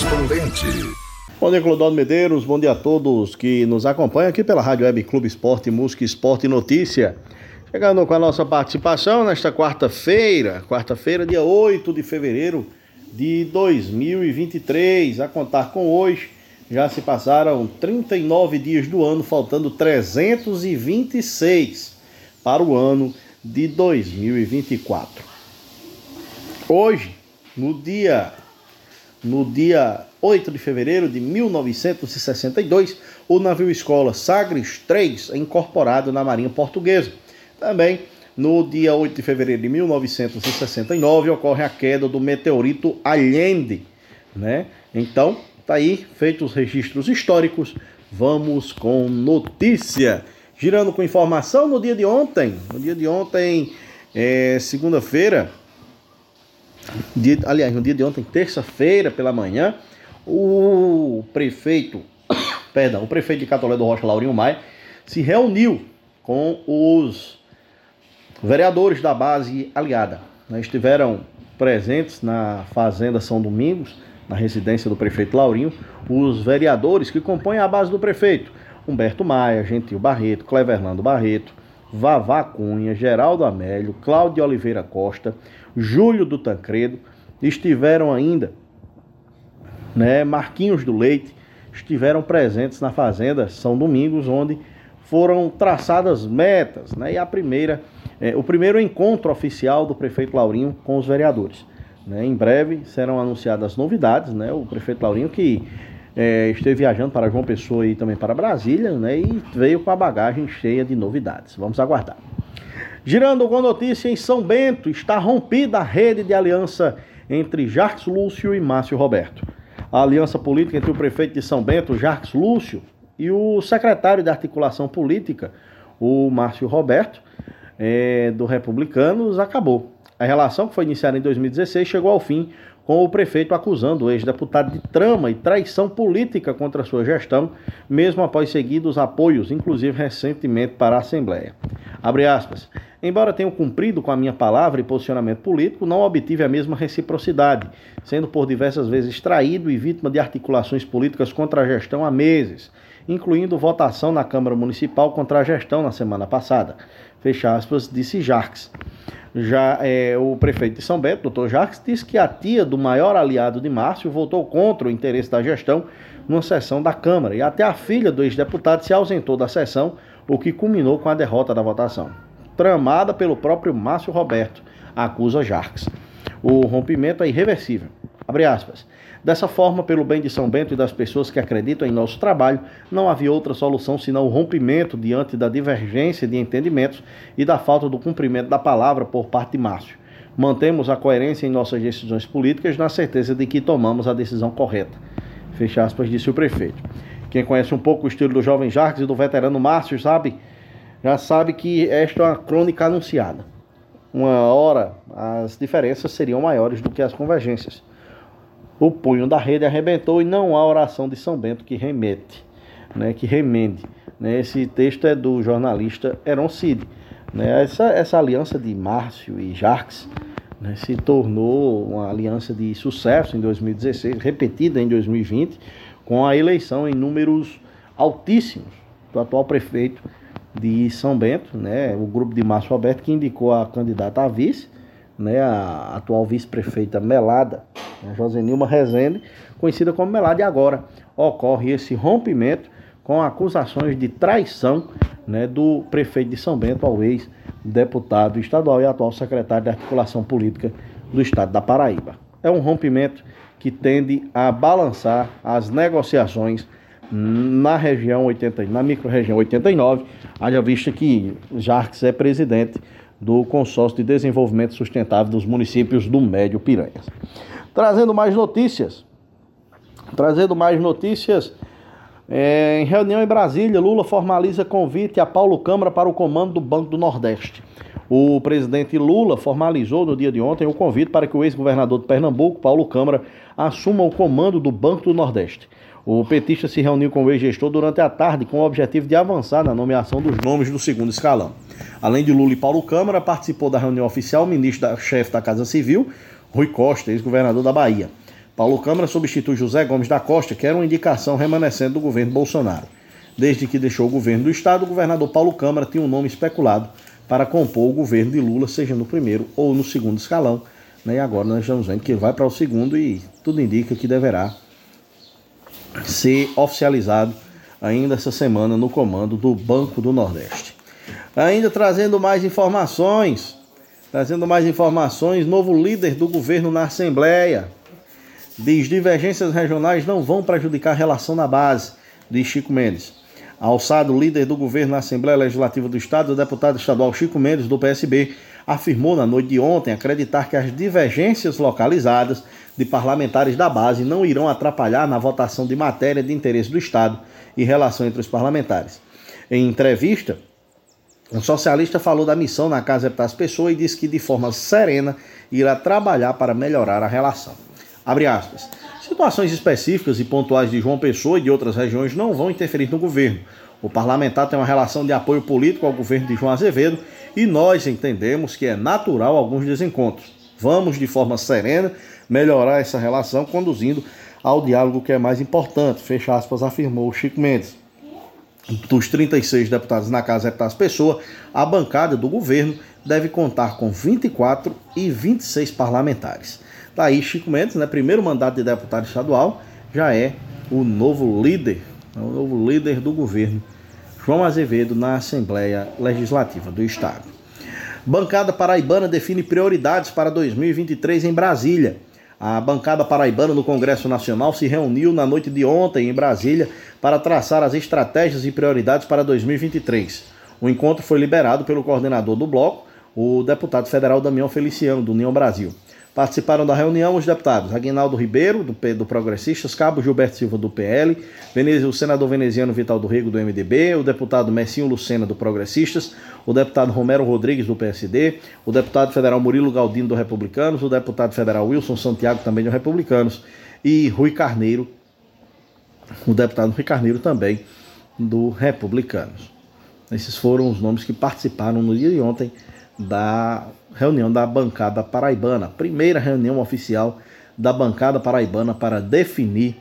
correspondente. Bom dia, Clodoaldo Medeiros, bom dia a todos que nos acompanham aqui pela Rádio Web Clube Esporte, Música, Esporte e Notícia. Chegando com a nossa participação nesta quarta-feira, dia 8 de fevereiro de 2023. A contar com hoje, já se passaram 39 dias do ano, faltando 326 para o ano de 2024. Hoje, no dia 8 de fevereiro de 1962, o navio escola Sagres III é incorporado na Marinha Portuguesa. Também, no dia 8 de fevereiro de 1969, ocorre a queda do meteorito Allende, né? Então, tá aí, feitos os registros históricos, vamos com notícia. Girando com informação, no dia de ontem, segunda-feira, no dia de ontem, terça-feira pela manhã, o prefeito de Catolé do Rocha, Laurinho Maia, se reuniu com os vereadores da base aliada. Estiveram presentes na Fazenda São Domingos, na residência do prefeito Laurinho, os vereadores que compõem a base do prefeito: Humberto Maia, Gentil Barreto, Cleverlando Barreto, Vavá Cunha, Geraldo Amélio, Cláudio Oliveira Costa, Júlio do Tancredo. Estiveram ainda, Marquinhos do Leite, estiveram presentes na Fazenda São Domingos, onde foram traçadas metas, e o primeiro encontro oficial do prefeito Laurinho com os vereadores. Em breve serão anunciadas novidades, o prefeito Laurinho que esteve viajando para João Pessoa e também para Brasília, e veio com a bagagem cheia de novidades. Vamos aguardar. Girando com notícia, em São Bento, está rompida a rede de aliança entre Jacques Lúcio e Márcio Roberto. A aliança política entre o prefeito de São Bento, Jacques Lúcio, e o secretário de articulação política, o Márcio Roberto, do Republicanos, acabou. A relação, que foi iniciada em 2016, chegou ao fim com o prefeito acusando o ex-deputado de trama e traição política contra a sua gestão, mesmo após seguidos apoios, inclusive recentemente para a Assembleia. Abre aspas. Embora tenha cumprido com a minha palavra e posicionamento político, não obtive a mesma reciprocidade, sendo por diversas vezes traído e vítima de articulações políticas contra a gestão há meses, incluindo votação na Câmara Municipal contra a gestão na semana passada. Fecha aspas, disse Jacques. Já o prefeito de São Bento, Dr. Jacques, disse que a tia do maior aliado de Márcio votou contra o interesse da gestão numa sessão da Câmara, e até a filha do ex-deputado se ausentou da sessão, o que culminou com a derrota da votação. Tramada pelo próprio Márcio Roberto, acusa Jacques. O rompimento é irreversível. Abre aspas. Dessa forma, pelo bem de São Bento e das pessoas que acreditam em nosso trabalho, não havia outra solução senão o rompimento diante da divergência de entendimentos e da falta do cumprimento da palavra por parte de Márcio. Mantemos a coerência em nossas decisões políticas na certeza de que tomamos a decisão correta. Fecha aspas, disse o prefeito. Quem conhece um pouco o estilo do jovem Jacques e do veterano Márcio já sabe que esta é uma crônica anunciada. Uma hora as diferenças seriam maiores do que as convergências. O punho da rede arrebentou e não há oração de São Bento que remende. Esse texto é do jornalista Heron Cid. Essa aliança de Márcio e Jacques se tornou uma aliança de sucesso em 2016, repetida em 2020, com a eleição em números altíssimos do atual prefeito de São Bento, o grupo de Márcio Roberto, que indicou a candidata a vice, a atual vice-prefeita Melada, Josenilma Rezende, conhecida como Melada, e agora ocorre esse rompimento com acusações de traição do prefeito de São Bento ao ex-deputado estadual e atual secretário de articulação política do estado da Paraíba. É um rompimento que tende a balançar as negociações na micro-região 89, haja vista que Jacques é presidente do Consórcio de Desenvolvimento Sustentável dos Municípios do Médio Piranhas. Trazendo mais notícias, em reunião em Brasília, Lula formaliza convite a Paulo Câmara para o comando do Banco do Nordeste. O presidente Lula formalizou no dia de ontem o convite para que o ex-governador de Pernambuco, Paulo Câmara, assuma o comando do Banco do Nordeste. O petista se reuniu com o ex-gestor durante a tarde com o objetivo de avançar na nomeação dos nomes do segundo escalão. Além de Lula e Paulo Câmara, participou da reunião oficial o ministro-chefe da Casa Civil, Rui Costa, ex-governador da Bahia. Paulo Câmara substitui José Gomes da Costa, que era uma indicação remanescente do governo Bolsonaro. Desde que deixou o governo do estado, o governador Paulo Câmara tinha um nome especulado para compor o governo de Lula, seja no primeiro ou no segundo escalão. E agora nós estamos vendo que ele vai para o segundo e tudo indica que deverá ser oficializado ainda essa semana no comando do Banco do Nordeste. Ainda trazendo mais informações, novo líder do governo na Assembleia diz: divergências regionais não vão prejudicar a relação na base, diz Chico Mendes. Alçado líder do governo na Assembleia Legislativa do Estado, o deputado estadual Chico Mendes, do PSB, afirmou na noite de ontem acreditar que as divergências localizadas de parlamentares da base não irão atrapalhar na votação de matéria de interesse do Estado e relação entre os parlamentares. Em entrevista, o socialista falou da missão na Casa Epitácio Pessoa e disse que de forma serena irá trabalhar para melhorar a relação. Abre aspas. Situações específicas e pontuais de João Pessoa e de outras regiões não vão interferir no governo. O parlamentar tem uma relação de apoio político ao governo de João Azevedo e nós entendemos que é natural alguns desencontros. Vamos, de forma serena, melhorar essa relação, conduzindo ao diálogo que é mais importante, fecha aspas, afirmou Chico Mendes. Dos 36 deputados na Casa Epitácio Pessoa, a bancada do governo deve contar com 24 e 26 parlamentares. Daí Chico Mendes, primeiro mandato de deputado estadual, já é o novo líder do governo, João Azevedo, na Assembleia Legislativa do Estado. Bancada paraibana define prioridades para 2023 em Brasília. A bancada paraibana no Congresso Nacional se reuniu na noite de ontem em Brasília para traçar as estratégias e prioridades para 2023. O encontro foi liberado pelo coordenador do bloco, o deputado federal Damião Feliciano, do União Brasil. Participaram da reunião os deputados Aguinaldo Ribeiro, do Progressistas, Cabo Gilberto Silva, do PL, o senador veneziano Vital do Rego, do MDB, o deputado Messinho Lucena, do Progressistas, o deputado Romero Rodrigues, do PSD, o deputado federal Murilo Galdino, do Republicanos, o deputado federal Wilson Santiago, também do Republicanos, e o deputado Rui Carneiro, também do Republicanos. Esses foram os nomes que participaram no dia de ontem da reunião da bancada paraibana, primeira reunião oficial da bancada paraibana para definir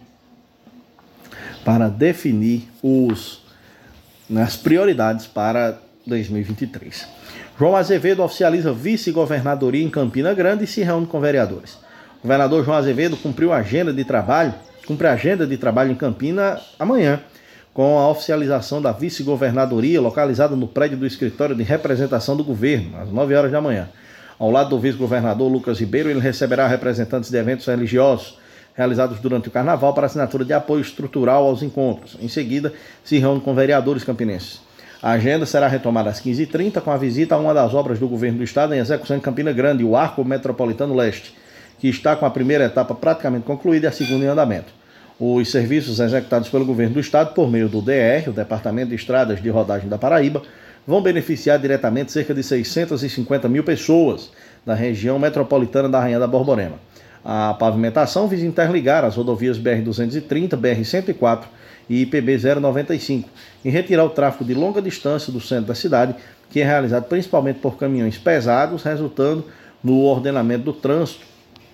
as prioridades para 2023. João Azevedo oficializa vice-governadoria em Campina Grande e se reúne com vereadores. O governador João Azevedo cumpre a agenda de trabalho em Campina amanhã, com a oficialização da vice-governadoria localizada no prédio do escritório de representação do governo, às 9 horas da manhã. Ao lado do vice-governador Lucas Ribeiro, ele receberá representantes de eventos religiosos realizados durante o Carnaval para assinatura de apoio estrutural aos encontros. Em seguida, se reúne com vereadores campinenses. A agenda será retomada às 15h30 com a visita a uma das obras do governo do estado em execução em Campina Grande, o Arco Metropolitano Leste, que está com a primeira etapa praticamente concluída e a segunda em andamento. Os serviços executados pelo governo do estado por meio do DR, o Departamento de Estradas de Rodagem da Paraíba, vão beneficiar diretamente cerca de 650 mil pessoas da região metropolitana da Rainha da Borborema. A pavimentação visa interligar as rodovias BR-230, BR-104 e IPB-095 e retirar o tráfego de longa distância do centro da cidade, que é realizado principalmente por caminhões pesados, resultando no ordenamento do trânsito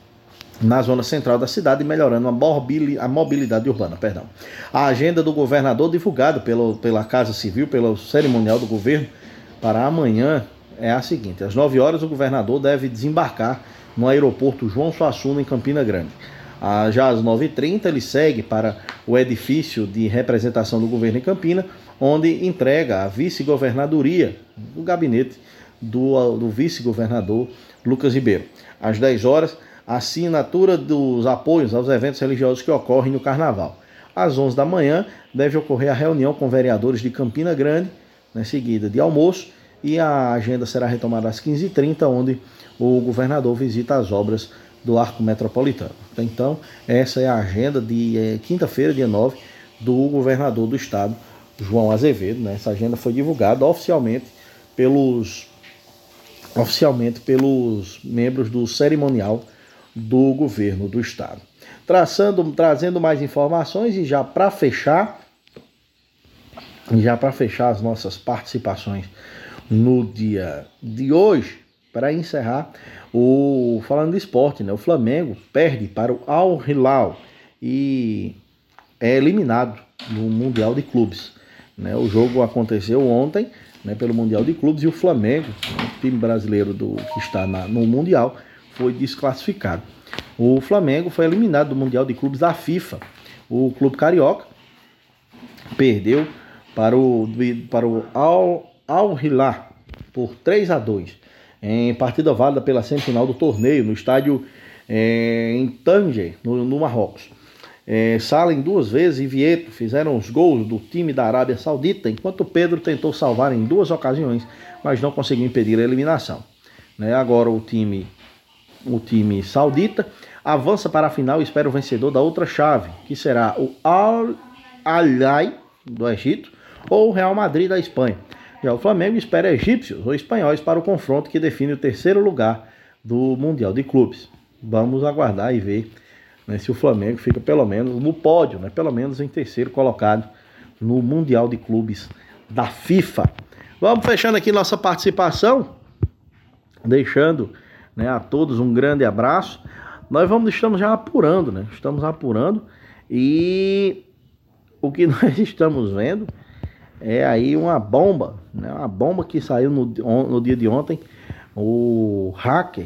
na zona central da cidade e melhorando a mobilidade urbana. A agenda do governador divulgada pela Casa Civil, pelo cerimonial do governo, para amanhã é a seguinte: às 9 horas o governador deve desembarcar no aeroporto João Suassuna, em Campina Grande. Já às 9h30 ele segue para o edifício de representação do governo em Campina, onde entrega a vice-governadoria do gabinete do vice-governador Lucas Ribeiro. Às 10 horas, a assinatura dos apoios aos eventos religiosos que ocorrem no Carnaval. Às 11 da manhã, deve ocorrer a reunião com vereadores de Campina Grande, em seguida de almoço, e a agenda será retomada às 15h30, onde o governador visita as obras do Arco Metropolitano. Então, essa é a agenda de quinta-feira, dia 9, do governador do estado, João Azevedo. Essa agenda foi divulgada oficialmente pelos membros do cerimonial do governo do estado. Trazendo mais informações e já para fechar as nossas participações no dia de hoje, para encerrar, falando de esporte, né? O Flamengo perde para o Al Hilal e é eliminado no Mundial de Clubes, né? O jogo aconteceu ontem, né, pelo Mundial de Clubes, e o Flamengo, o time brasileiro que está no Mundial, foi desclassificado. O Flamengo foi eliminado do Mundial de Clubes da FIFA. O clube carioca perdeu para o Al Hilal por 3-2 em partida válida pela semifinal do torneio no estádio em Tanger, no Marrocos. Salem 2 vezes e Vieto fizeram os gols do time da Arábia Saudita, enquanto Pedro tentou salvar em 2 ocasiões, mas não conseguiu impedir a eliminação. Agora o time saudita avança para a final e espera o vencedor da outra chave, que será o Al-Ahly do Egito ou o Real Madrid da Espanha. Já o Flamengo espera egípcios ou espanhóis para o confronto que define o terceiro lugar do Mundial de Clubes. Vamos aguardar e ver, né, se o Flamengo fica pelo menos no pódio, né, pelo menos em terceiro colocado no Mundial de Clubes da FIFA. Vamos fechando aqui nossa participação, deixando, né, a todos um grande abraço. Nós estamos já apurando, né? Estamos apurando e o que nós estamos vendo é aí uma bomba, né? Uma bomba que saiu no dia de ontem. O hacker,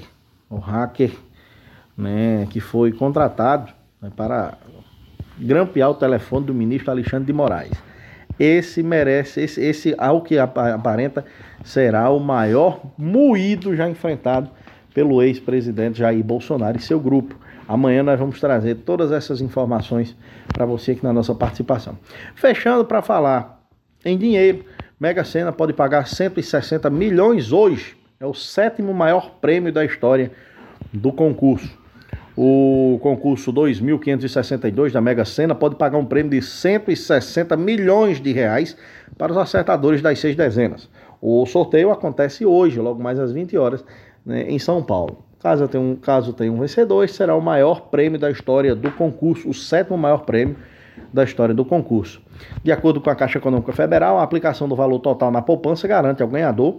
né, que foi contratado, né, para grampear o telefone do ministro Alexandre de Moraes. Esse ao que aparenta, será o maior moído já enfrentado pelo ex-presidente Jair Bolsonaro e seu grupo. Amanhã nós vamos trazer todas essas informações para você aqui na nossa participação. Fechando para falar em dinheiro, Mega Sena pode pagar 160 milhões hoje. É o 7º maior prêmio da história do concurso. O concurso 2.562 da Mega Sena pode pagar um prêmio de 160 milhões de reais para os acertadores das 6 dezenas. O sorteio acontece hoje, logo mais às 20 horas, né, em São Paulo. Caso tenha um vencedor, esse será o maior prêmio da história do concurso, o 7º maior prêmio da história do concurso. De acordo com a Caixa Econômica Federal, a aplicação do valor total na poupança garante ao ganhador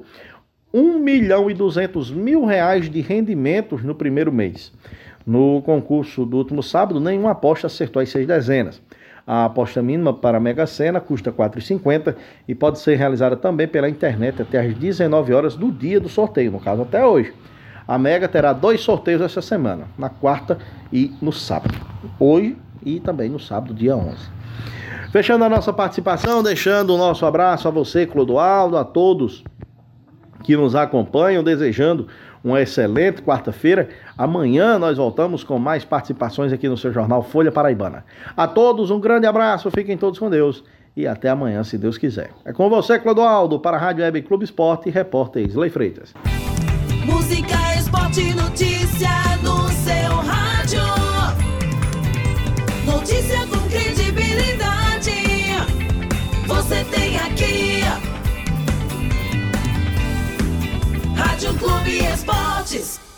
R$1.200.000 de rendimentos no primeiro mês. No concurso do último sábado, nenhuma aposta acertou as 6 dezenas. A aposta mínima para a Mega Sena custa R$ 4,50 e pode ser realizada também pela internet até às 19 horas do dia do sorteio, no caso até hoje. A Mega terá 2 sorteios essa semana, na quarta e no sábado. Hoje e também no sábado, dia 11. Fechando a nossa participação, deixando o nosso abraço a você, Clodoaldo, a todos que nos acompanham, desejando uma excelente quarta-feira. Amanhã nós voltamos com mais participações aqui no seu jornal Folha Paraibana. A todos um grande abraço, fiquem todos com Deus e até amanhã, se Deus quiser. É com você, Clodoaldo, para a Rádio Web Clube Esporte e repórter Isley Freitas. Música, esporte, notícia no seu rádio. Notícia com credibilidade. Você tem aqui. Rádio Clube Esportes.